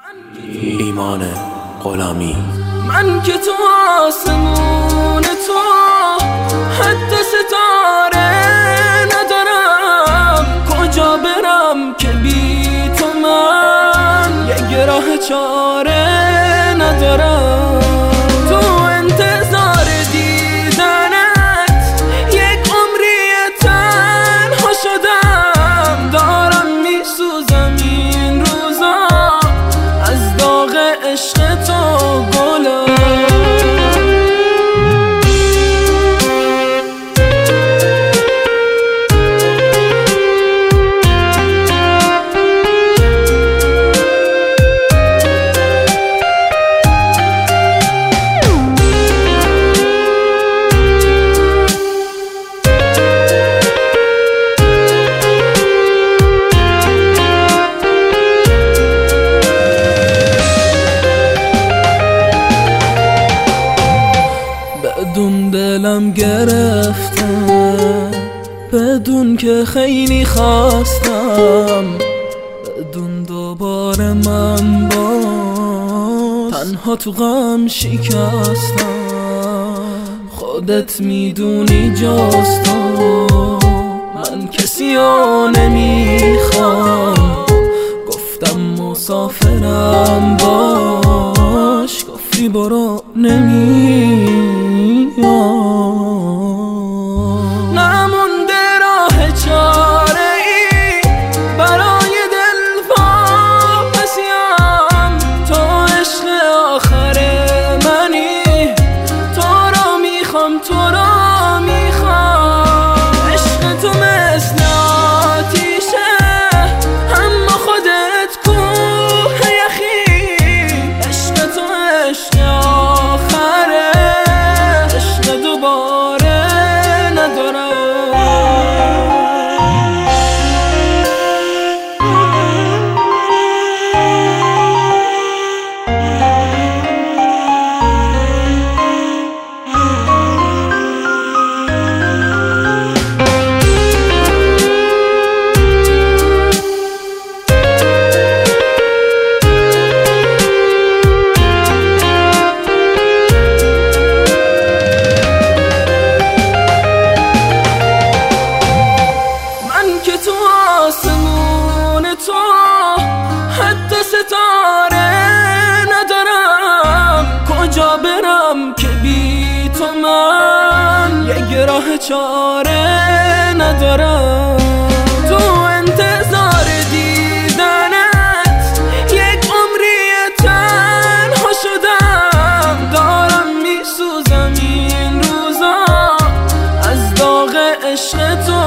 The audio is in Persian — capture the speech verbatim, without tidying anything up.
ایمان غلامی. من که تو آسمون تو حد ستاره ندارم، کجا برم که بی تو من یک راه چاره ندارم. تو انتظار دیدنت یک عمری تنها شدم، دارم میسوزم این روزا از داغ عشق تو گلا. بدون دلم گرفتم، بدون که خیلی خواستم، بدون دوباره من با تنها تو غم شکستم. خودت میدونی جز تو من کسی رو نمیخوام، گفتم مسافرم باش، گفتی برو نمیام. نمونده راه چاره ای برای دل واپسیم، تو عشق آخر منی، تو رو میخوام تو رو میخوام. عشق تو مثل آتیشه اما خودت کوه یخی، عشق تو عشق آخره، عشق دوباره ندارم. آسمون تو حد ستاره ندارم، کجا برم که بی تو من یک راه چاره ندارم. تو انتظار دیدنت یک عمری تنها شدم، دارم میسوزم این روزا از داغ عشق تو